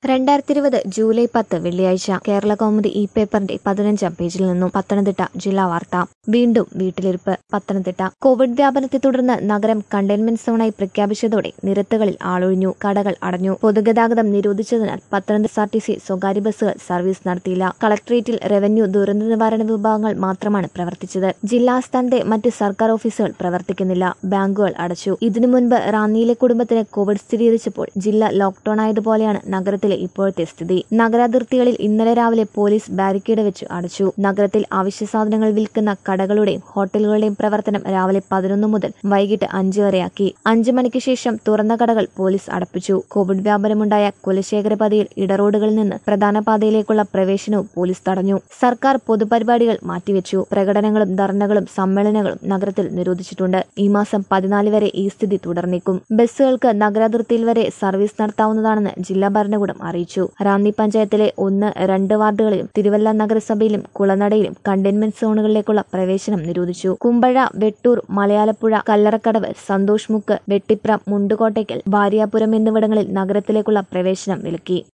2020 July 10 വെള്ളിയാഴ്ച കേരളകൗമുദി ഈ പേപ്പറിന്റെ 15-ാം പേജിൽ നിന്നും പത്തനംതിട്ട ജില്ലാ വാർത്ത. വീണ്ടും വീട്ടിലിരിപ്പ്. പത്തനംതിട്ട കോവിഡ് വ്യാപനത്തെ തുടർന്ന് നഗരം കണ്ടെയ്ൻമെന്റ് സോണായി പ്രഖ്യാപിച്ചതോടെ നിരത്തുകളിൽ ആളൊഴിഞ്ഞു, കടകൾ അടഞ്ഞു. പൊതുഗതാഗതം നിരോധിച്ചതിനാൽ പത്തനംതിട്ട SRTC സ്വകാര്യ ബസ്സുകൾ സർവീസ് നടത്തിയില്ല. കളക്ടറേറ്റിൽ റവന്യൂ, ദുരന്ത നിവാരണ വിഭാഗങ്ങൾ മാത്രമാണ് പ്രവർത്തിച്ചത്. ജില്ലാസ്ഥാനത്തെ മറ്റ് സർക്കാർ ഓഫീസുകൾ പ്രവർത്തിക്കുന്നില്ല. ബാങ്കുകൾ അടച്ചു. ഇതിനു മുൻപ് റാന്നിയിലെ കുടുംബത്തിന് കോവിഡ് സ്ഥിരീകരിച്ചപ്പോൾ ജില്ല ലോക്ഡൌൺ ആയതുപോലെയാണ് നഗരത്തിലെ ഇപ്പോഴത്തെ സ്ഥിതി. നഗരാതിർത്തികളിൽ ഇന്നലെ രാവിലെ പോലീസ് ബാരിക്കേഡ് വെച്ച് അടച്ചു. നഗരത്തിൽ അവശ്യ സാധനങ്ങൾ വിൽക്കുന്ന കടകളുടെയും ഹോട്ടലുകളുടെയും പ്രവർത്തനം രാവിലെ 11 മുതൽ വൈകിട്ട് 5 വരെയാക്കി. 5 മണിക്ക് ശേഷം തുറന്ന കടകൾ പോലീസ് അടപ്പിച്ചു. കോവിഡ് വ്യാപനമുണ്ടായ കുലശേഖരപതിയിൽ ഇടറോഡുകളിൽ നിന്ന് പ്രധാന പാതയിലേക്കുള്ള പ്രവേശനവും പോലീസ് തടഞ്ഞു. സർക്കാർ പൊതുപരിപാടികൾ മാറ്റിവെച്ചു. പ്രകടനങ്ങളും ധർണകളും സമ്മേളനങ്ങളും നഗരത്തിൽ നിരോധിച്ചിട്ടുണ്ട്. ഈ മാസം 14 വരെ ഈ സ്ഥിതി തുടർന്നേക്കും. ബസ്സുകൾക്ക് നഗരാതിർത്തിയിൽ വരെ സർവീസ് നടത്താവുന്നതാണെന്ന് ജില്ലാ ഭരണകൂടം അറിയിച്ചു. റാന്നി പഞ്ചായത്തിലെ 1, 2 വാർഡുകളിലും തിരുവല്ല നഗരസഭയിലും കുളനടയിലും കണ്ടെയ്ൻമെന്റ് സോണുകളിലേക്കുള്ള പ്രവേശനം നിരോധിച്ചു. കുമ്പഴ, വെട്ടൂർ, മലയാലപ്പുഴ, കല്ലറക്കടവ്, സന്തോഷ് മുക്ക്, വെട്ടിപ്രം, മുണ്ടുകോട്ടയ്ക്കൽ, ഭാര്യാപുരം എന്നിവിടങ്ങളിൽ നഗരത്തിലേക്കുള്ള പ്രവേശനം വിലക്കി.